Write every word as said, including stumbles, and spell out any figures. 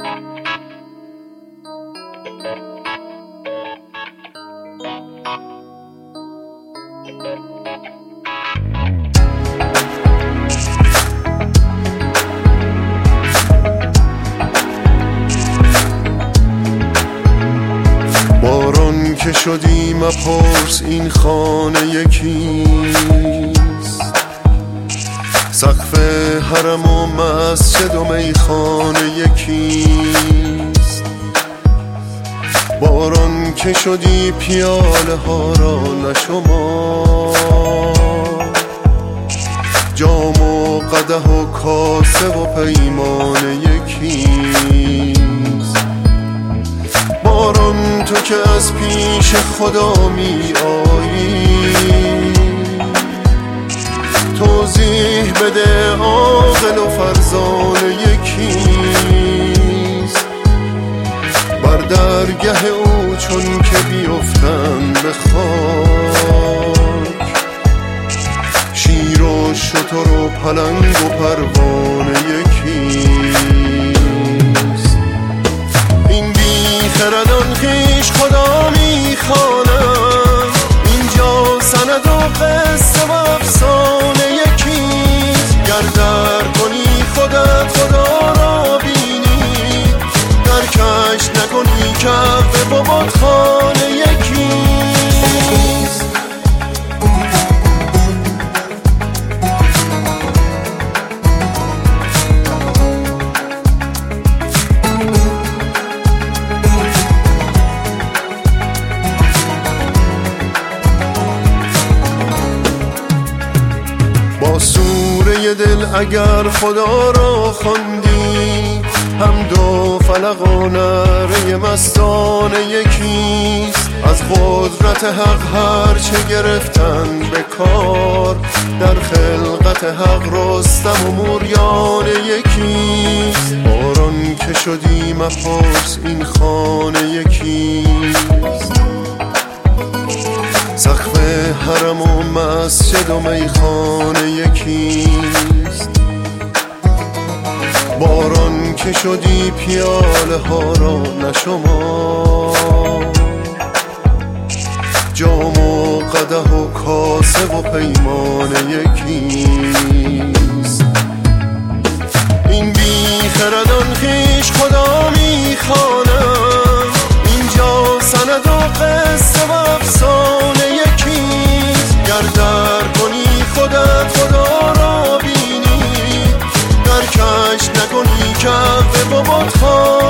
باران که شدی مپرس این خانه یکیست، سقف حرم و مسجد و میخانه یکیست. باران که شدی پیاله ها را نشمار، جام و قدح و کاسه و پیمانه یکیست. باران تو که از پیش خدا می آیی، توضیح بده عاقل و فرزانه یکیست. بر درگه او چون که بیفتن به خاک، شیر و شتر و پلنگ و پروانه یکیست. این بی خردان خویش خدا می خوانند، اینجا سند و قصه و افسانه یکیست. گر در کنی خودت خدا را بینی، در کش نکنی کف بابات خانه یکیست. با سوره دل اگر خدا را خواندی، حمد و فلق و نعره مستانه یکیست. از قدرت حق هر چه گرفتن به کار، در خلقت حق رستم و موریانه یکیست. باران که شدی مپرس این خانه یکیست، سقف حرم و مسجد و میخانه یکیست. باران که شدی پیاله ها را نشمار، جام و قدح و کاسه و پیمانه یکیست. این بی خردان خویش خدا می خوانند، اینجا سند و قصه و افسانه یکیست. گر در کنی خودت خدا را بینی، در کش نکنی کف بابات خانه